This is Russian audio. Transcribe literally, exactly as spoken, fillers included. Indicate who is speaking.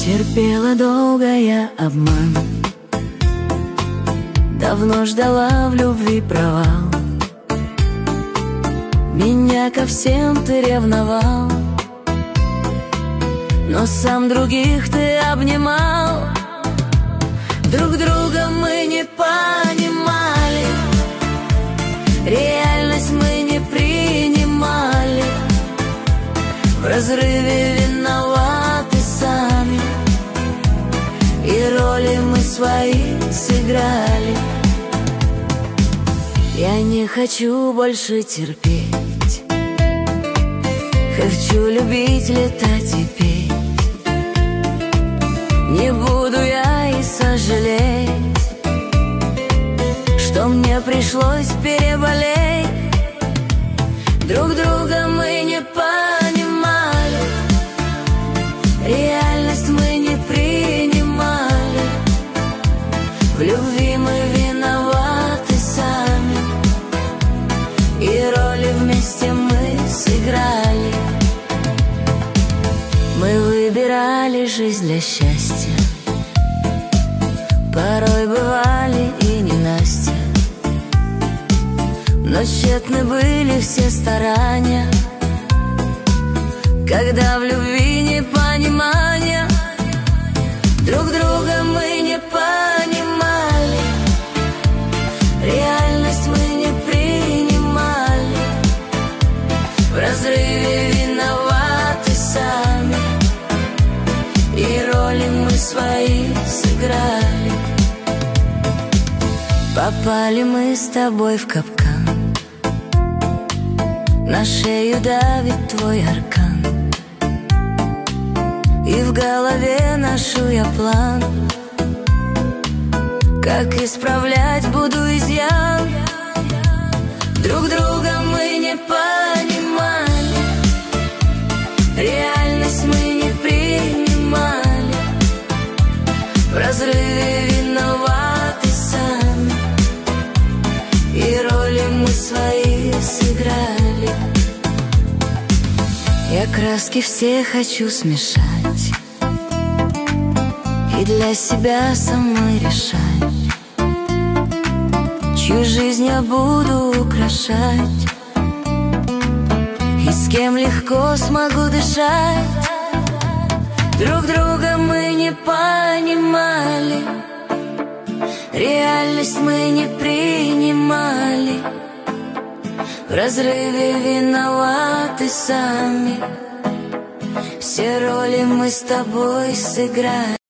Speaker 1: Терпела долго я обман, давно ждала в любви провал. Меня ко всем ты ревновал, но сам других ты обнимал. Друг друга мы не понимали, реальность мы не принимали. В разрыве виноваты сами, и роли мы свои сыграли. Я не хочу больше терпеть, хочу любить, летать и петь. Не буду я и сожалеть, что мне пришлось переболеть. Друг друга мы не понимали, реальность мы не принимали. В любви мы виноваты сами, и роли вместе мы сыграли. Мы выбирали жизнь для счастья, порой бывали и ненастья, но тщетны были все старания, когда в любви непонимание. Друг друга мы не понимали, реальность мы не принимали. В разрыве виноваты сами, и роли мы свои сыграли. Попали мы с тобой в капкан, на шею давит твой аркан, и в голове ношу я план, как исправлять буду изъян. Друг друга мы не понимали, реальность мы не принимали. В разрыве виноваты сами, и роли мы свои сыграли. Я краски все хочу смешать и для себя самой решать, чью жизнь я буду украшать, и с кем легко смогу дышать. Друг друга мы не понимали, реальность мы не принимали. В разрыве виноваты сами, все роли мы с тобой сыграли.